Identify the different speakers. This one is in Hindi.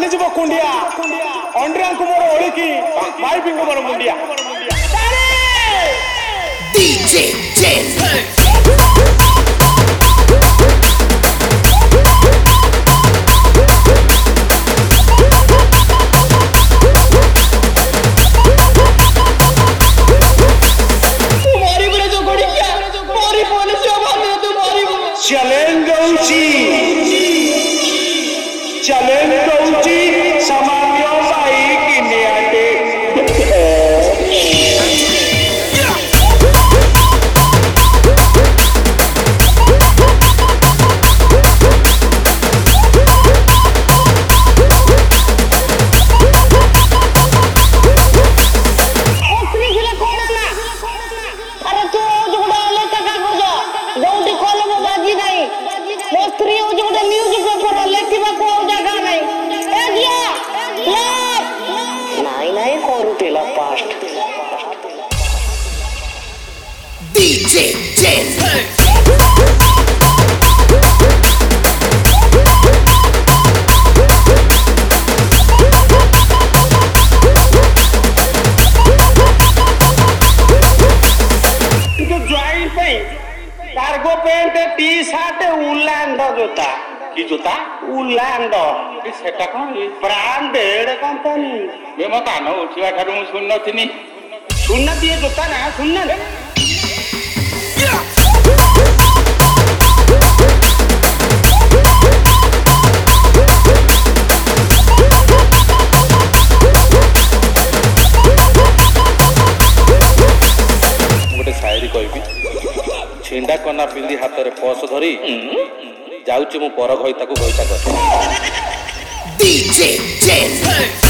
Speaker 1: जीव कुंडिया अंड्रा को मोर ओळकी भाई बिंगो मोर मुंडिया
Speaker 2: DJ Jen
Speaker 1: चैलेंज दउची सामान्य भाई किने आटे
Speaker 2: DJ Jen
Speaker 1: cargo pant T shirt उलांड जोता की जोता उलांड सेटा कौन ब्रांडेड कंपनी बे म कानो उठिवा ठारू मु सुन्नथिनी सुन्नथि ए जोता ना सुन्न गोटे शायरी कहबी छिंडा कना पिंदी हाथ रे पस धरी जाउची मु पर घइता को घइता कर
Speaker 2: DJ Jen